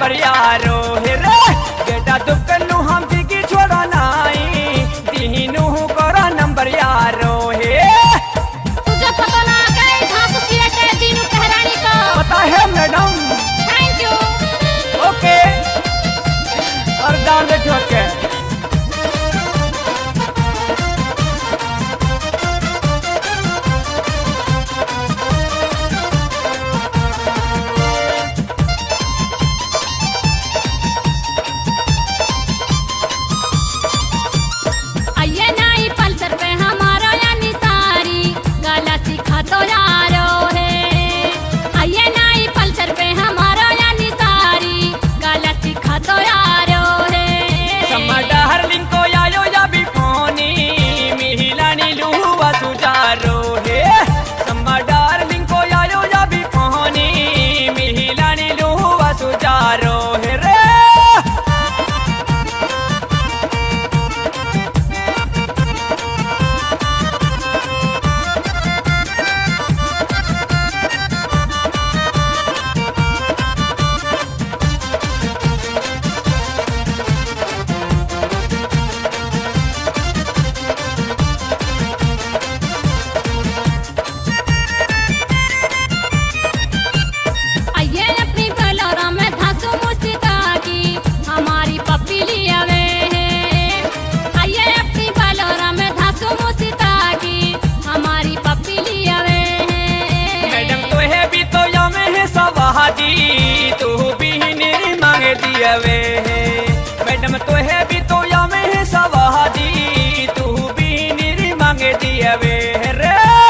Number यारो हे रे बेटा दुकनु हम की छोड़ा नाई दीनू करो नंबर यारो हे तुझे पता ना गए घास सिरटे दीनू कहरानी को पता है मैडम। Thank you. ओके और दाम दे ठोके तू भी नहीं मांगे दिया वे मैडम तो है भी तो या में है सवादी तू भी नहीं मांगे दिया वे रे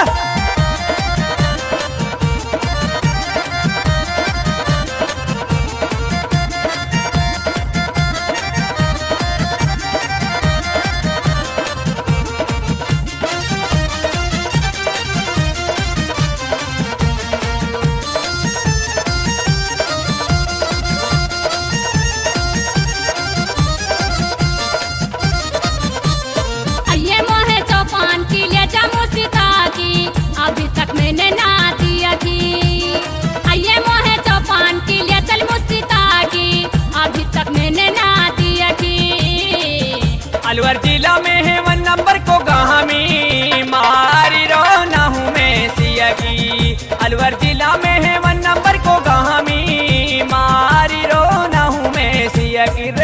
अभी तक मैंने ना दिया की आइए मोहे चौपान के लिए चल मुस्तिता की अभी तक मैंने ना दिया की अलवर जिला में है 1 नंबर को गामी मारी रो ना हूँ मैं सिया की अलवर जिला में है 1 नंबर को गामी मारी रो ना हूँ मैं सिया की रे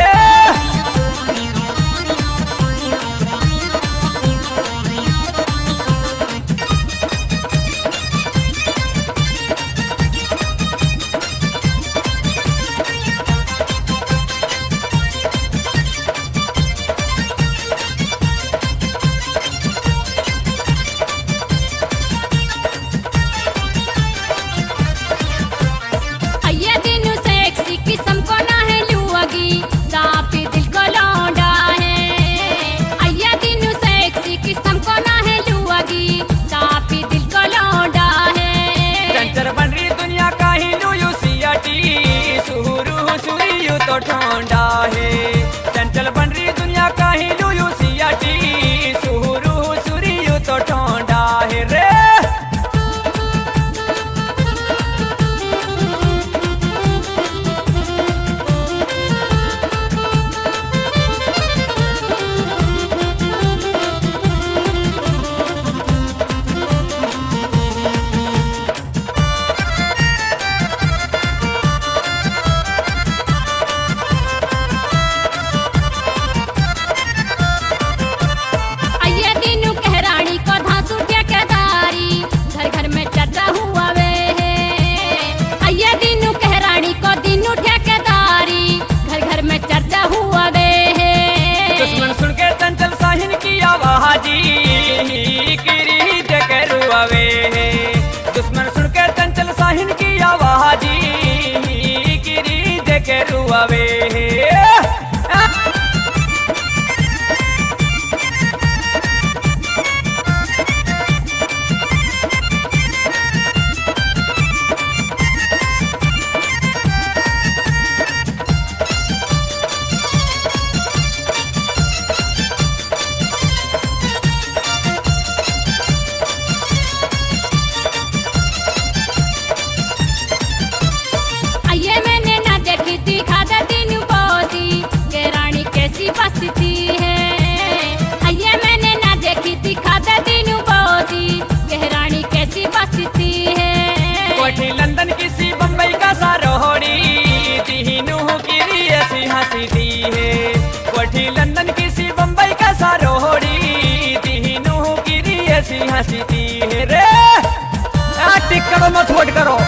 हंसती है रे। टिक करो मत वोट करो।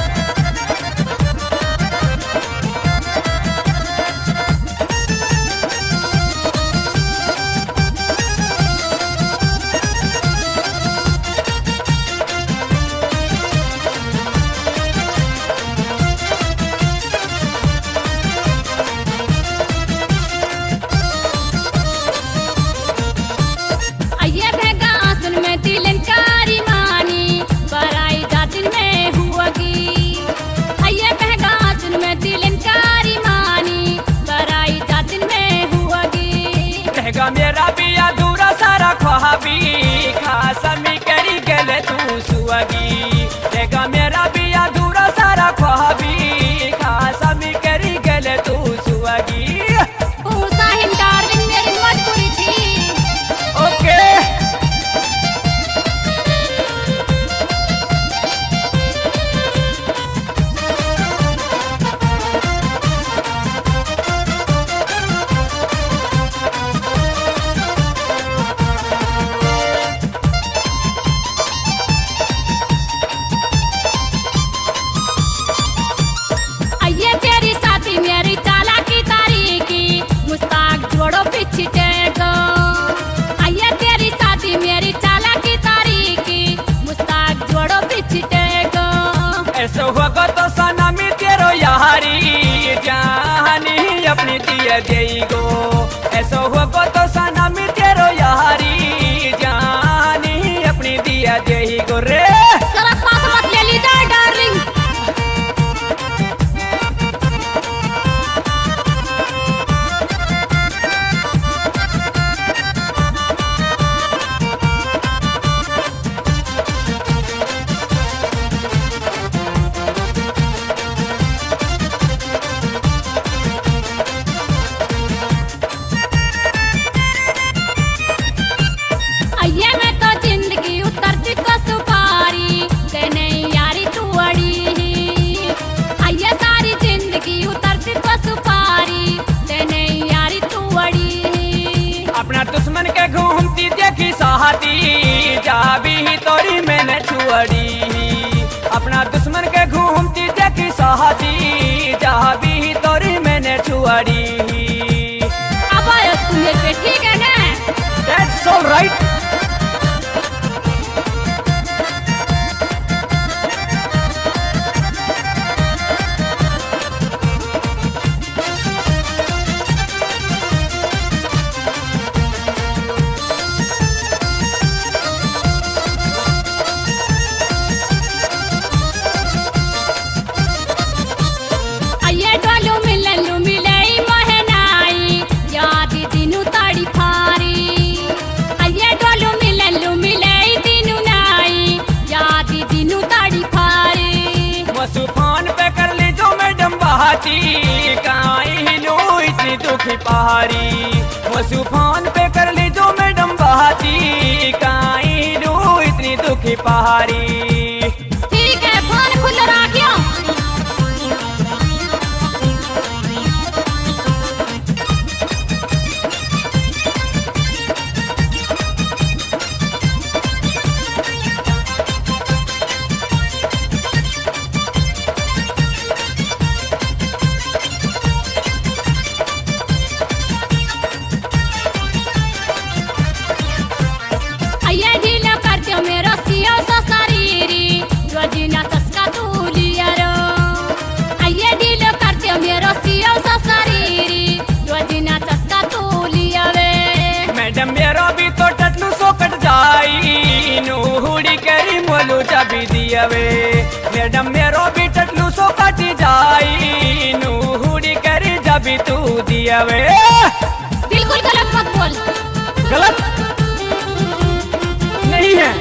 मेरा भी अधूरा सारा ख्वाबी खासा मी करी गले तू सुअगी। देगा मेरा भी अधूरा सारा ख्वाबी खासा मी करी गले तू सुअगी। साहिल डार्लिंग मेरी मजबूरी थी। ओके आइए तेरी साथी मेरी चालाकी तारीकी मुस्ताक जोड़ो पिछटेगो। ऐसा होगा तो सनमी तेरो यारी जानी अपनी दिया देगो। ऐसा होगा तो सनमी तेरो यारी जानी अपनी दिया देगो रे। जरा पास मत ले लीजिए डार्लिंग। आइए मैं तो जिंदगी उतरती को सुपारी तेने यारी तू अड़ी। आइए सारी जिंदगी उतरती को सुपारी तेने यारी तू अड़ी। अपना दुश्मन के घूमती देखी साहती जा भी तोरी मैंने छुअड़ी। अपना दुश्मन के घूमती देखी साहती जा भी तोरी मैंने छुअड़ी। अब आयो तुम मेरे पे ठीक है ना? That's all right. आइए डोलू मिललू मिलई महनाई याद दिनु ताड़ी फारी। आइए डोलू मिललू मिलई दिनु नाई याद दिनु ताड़ी फारी। मसूफान पे कर ली जो मैडम बहाती काई हिलू इतनी दुखी पहाड़ी। मसूफान पे कर ली जो मैडम बहाती काई हिलू इतनी दुखी पहाड़ी। ठीक है फोन खुल रखियो। आइए ढीला कर दियो मेरो सियो सा शरीरी रोजिना सस्का तू लिया रो। आइए ढीला कर दियो मेरो सियो सा शरीरी रोजिना सस्का तू लिया वे। मैडम मेरो भी तो टटलू सो कट जाई नूहुड़ी करी मोलू चाबी दिया वे। मैडम मेरो भी टटलू सो कट जाई नूहुड़ी करी चाबी तू दिया वे। बिल्कुल गलत मत बोल। गलत नहीं है।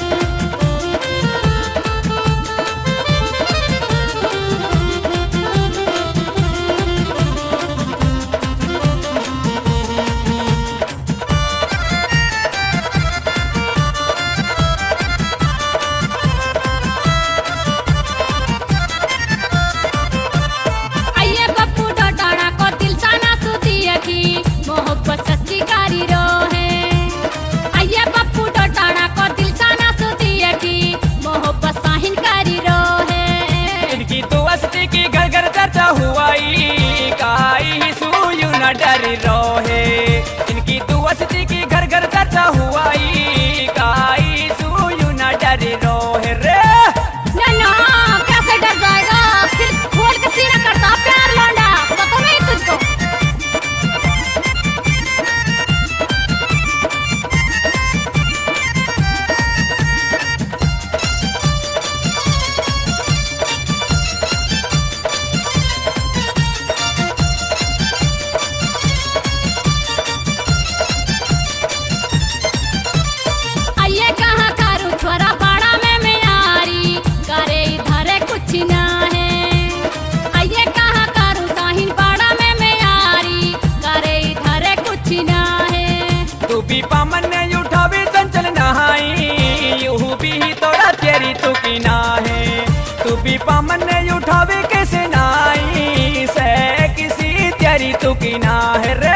आइए पप्पू डोटाना को दिल साना सुदिया की मोहब्बत सच्ची कारी रो है। ढेर चर्चा हुआई काई सुयू न डरी रोहे रे। ना कैसे डर जाएगा, फिर खोल के सीना करता प्यार लौंडा, पता नहीं तुझको। आइए कहाँ करूँ छोरा बाड़ा में यारी, करे इधर कुछ ना है। आइए कहाँ करूँ साहिन बाड़ा में यारी, करे इधर कुछ ना है। तू भी पामन ने उठावे चंचल नहाई यूं भी तोड़ा तेरी तू की ना है। तू भी पामन ने उठावे कैसे नाई से किसी तेरी तू की ना है रे।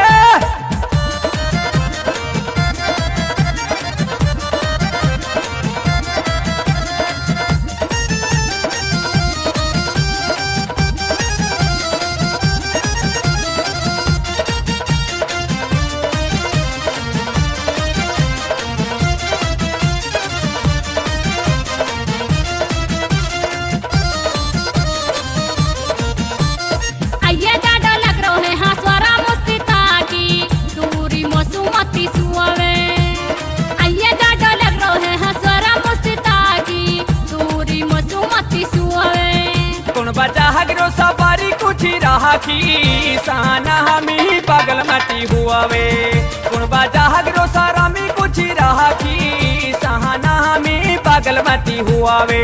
आइए जाडो लग रहो है हाँ स्वरा मुस्तिता की, दूरी मौसुमती सुआवे। आइए जाडो लग रहो है हाँ स्वरा मुस्तिता की, दूरी मौसुमती सुआवे। कौन बचा हगरो सवारी कुछ रहा की साना हमी पागल मती हुआवे। कौन बचा हगरो सारा में कुछ रहा की सहाना हमी पागल मती हुआवे।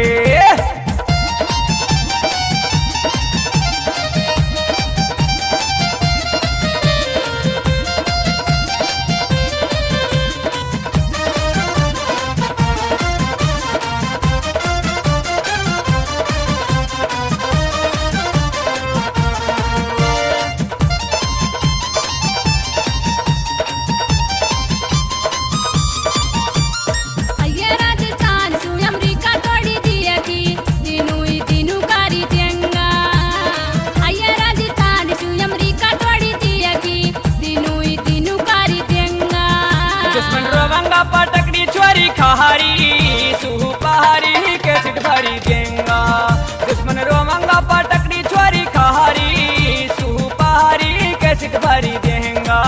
आइए राजस्थान सु अमरीका तोड़ी दिए की, दिनू ही दिनू कारी देंगा। आइए राजस्थान सु अमरीका तोड़ी दिए की, दिनू ही दिनू कारी देंगा। दुश्मन रोवंगा पटकड़ी चोरी खहारी सुहू पहाड़ी के सिट भरी देंगा। दुश्मन रोवंगा पटकड़ी चोरी खहारी सुहू पहाड़ी के सिट भरी देंगा।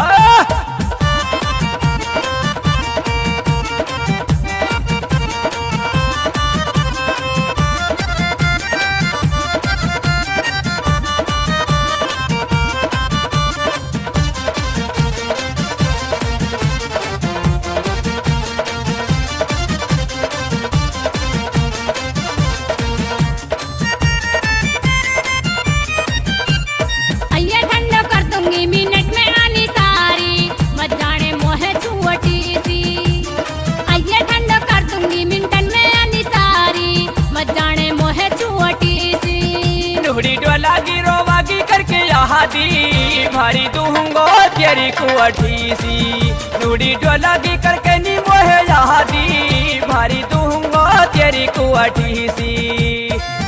आइए ठंडो कर दूंगी मिनट में आनी सारी, मत जाने मोहे छुअटी सी। आइए ठंडो कर दूंगी मिनट में आनी सारी, मत जाने मोहे छुअटी सी। नुहड़ी डोला गिरोवागी करके यहाँ दी भारी दूंगो तेरी कुअठी सी। नुहड़ी डोला गी करके नी मोहे यहाँ दी भारी दूंगो तेरी कुअठी सी।